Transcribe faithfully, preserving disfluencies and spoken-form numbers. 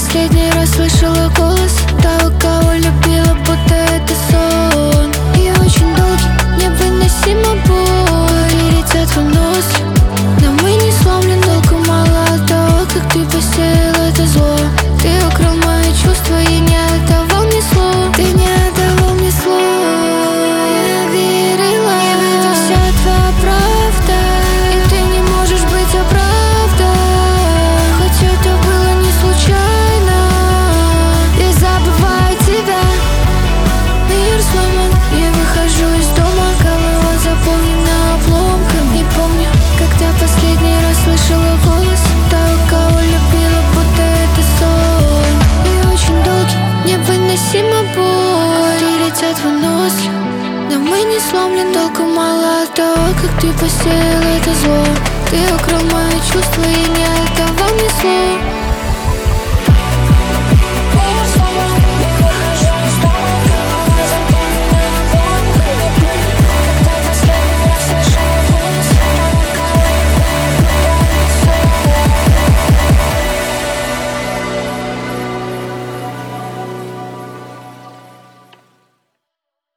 последний раз слышала голос того, кого любила, будто это сон. И очень долгий, невыносимо боль, и летят в нос. Но мы не сломлен, толку мало от того, как ты посеял это зло. Ты украл мои чувства и не отдавал мне слов. Ты не отдавал мне слов. Я верила, и в этом вся твоя правда, и ты не можешь быть оправдан. Хотя это было не случайно. Я забываю тебя. Мир сломан, я выхожу из дома, голова заполнена обломками. Не помню, когда последний раз слышала голос того, кого любила, будто это сон. И очень долгий, невыносимо боль, и летят в нос. Но мы не сломлен, толку мало от того, как ты посеял это зло. Ты украл мои чувства и не отдавал мне слов.